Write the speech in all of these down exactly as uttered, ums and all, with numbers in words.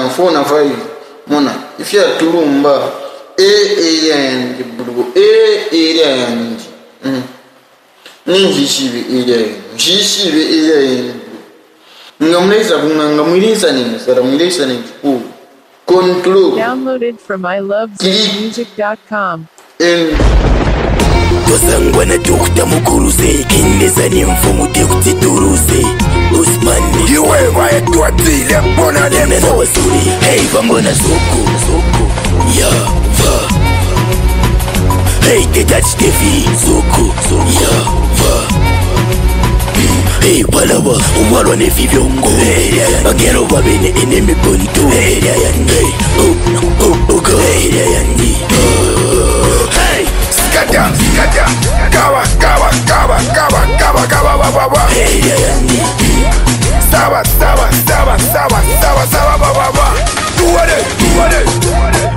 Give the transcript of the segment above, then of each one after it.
na four na five mona ifya tulumba e area yanji bulugo e area yanji mm ninji shibe area yanji shibe area yanji ngamleza kunanga mwilisa nini sara mwilisa nini ku control downloaded from i love music dot com and Tosangwana tukta mukuruze Kineza ni mfumu tekuti turuze Usmani Iwe vaya tuatile mbona Nena na nefo wasuri Hey vambona soko Ya va Hey tetach tefi Soko Ya va Hey walawa Uwalwa nefi vyongo Agero wabene eneme ponto Hey Oh Oh Oh Hey Hey Skata, skata Kawa, kawa, kawa, kawa, kawa, kawa, kawa, kawa Hey Sawa, sawa, sawa, sawa, sawa, sawa, sawa, sawa Tuwade, tuwade, tuwade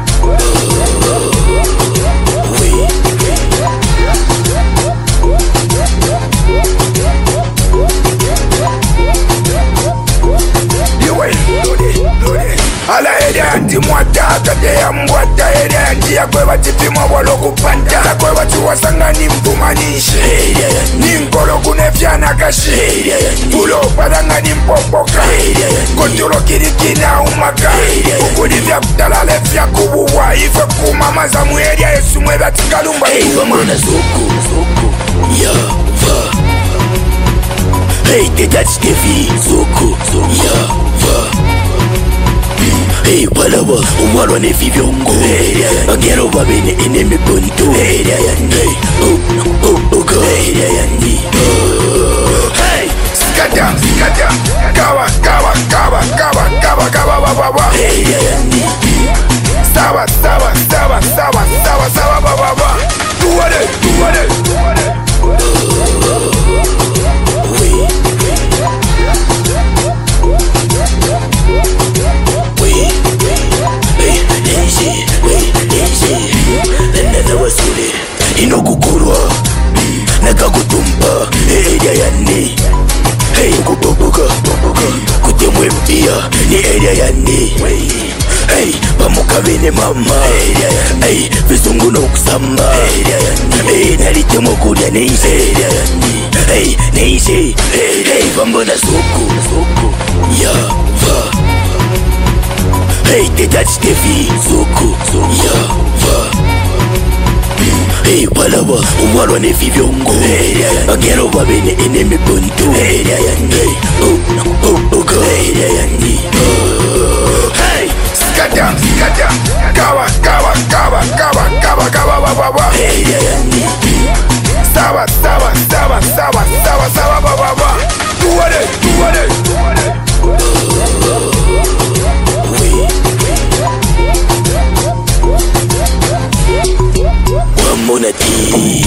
Ala ede anti mwata akade ya mwata ede anti ya kwewa chipima walo kupanda Sa kwewa chuwasanga ni mtumanishe Ni nkolo kunefyana kashi Pulo padanga ni mpopoka Kontolo kirikina umaka Ukudi vya kutalale vya kubuwa Ife kumama za mueria yesu mweba tikalumba Hey vamona soko Ya va Hey tetach tefi Soko Ya va Hey walawa Uwalwa nefi vyongo Agero wabene eneme ponto Hey Oh Oh Oh Hey Skata, skata Kawa, kawa, kawa, kawa, kawa, kawa, kawa, kawa Hey Sawa, sawa, sawa, sawa, sawa, sawa, sawa, sawa Tuwade, tuwade, tuwade Inokukurwa Nakakutumba Area yani Hey kupopoka Kutemwe mpia Ni area yani Hey pamukabene mama Hey visungu no kusamba Hey nalitemo kuria neise Hey neise Hey pambona soko Ya va Hey tetach tefi Soko Ya va Hey walawa Uwalwa nefi vyongo Agero wabene eneme ponto Hey Oh Oh Oh Hey Skata, skata Kawa, kawa, kawa, kawa, kawa, kawa, kawa, kawa Hey Sawa, sawa, sawa, sawa, sawa, sawa, sawa, sawa Tuwade, tuwade, tuwade Wamona ti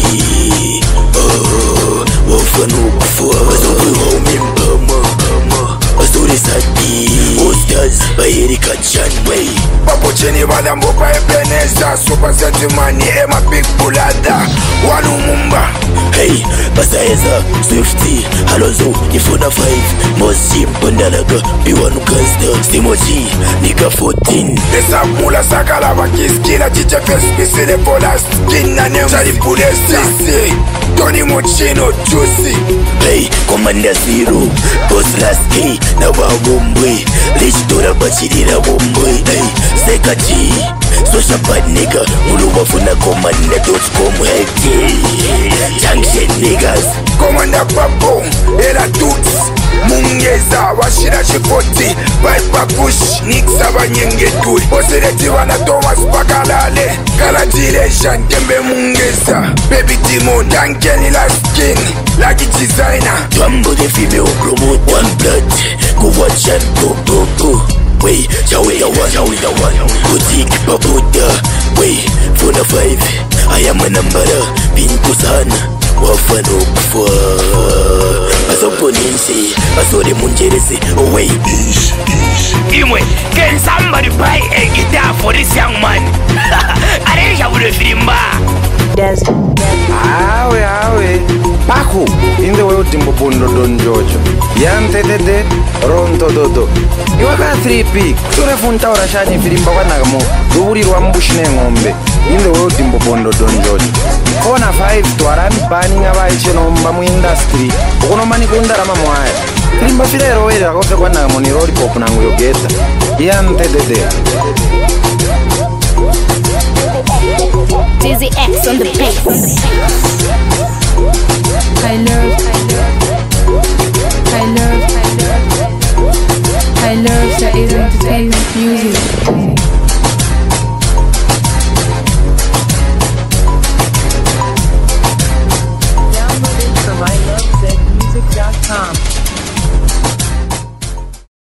Oh Wafanu kufua Wazowe waumimpama Wazuri sati Ostaz Bayeri kachan Way Papo chini bada mboka ebeneza Super sentimani ema big bulada Wanu mumba Hey Basaeza Swifty Alonso Ifuna five Mosi Mpondalaga B one Gangster Stimoji Nika fourteen Esa mula sakala wakiskila Chiche fespisi de pola skin na nemu Chari pule sisi Tony Mochino Juicy Hey Commander Zero Boss Lasky Na wawombwe Lichitora bachirira wombwe Hey Sekaji Social bad nigga Mulu wafuna commander dot com Hey Junction niggas Commander Papo Era Tuts Mungeza Washira Chipoti Piper Kush Nixa Banyengetui Osereti wana Thomas Pakalale Kalajilation Kembe Mungeza Baby Timo Dankeni la skin Lucky designer Twambo the female promote one blood Go watch and go go go Wey, chawe ya one, chawe ya one Boutique papuda Wey, four na five I am a number Pinto sana Wafano kufwa Asopo ninsi Asore munjerese Oh wey Ish, ish Imwe, can somebody buy a guitar for this young man? Aresha ule filimba Des, Des. Awe, awe Paku in the way Timbo Bondo Don Jojo Yante de de Ronto Dodo Iwaka three P Sure funta ora shani filimba wanagamo Ruri Rwambushne ngombe in the way Timbo Bondo Don Jojo Kona five Tuarami banning abache nomba mu industry Ukono mani kunda rama mwaya Filimba file roere akofe kwa nagamo ni lollipop nangu yogeta Yante de de Dizzy X on the beat.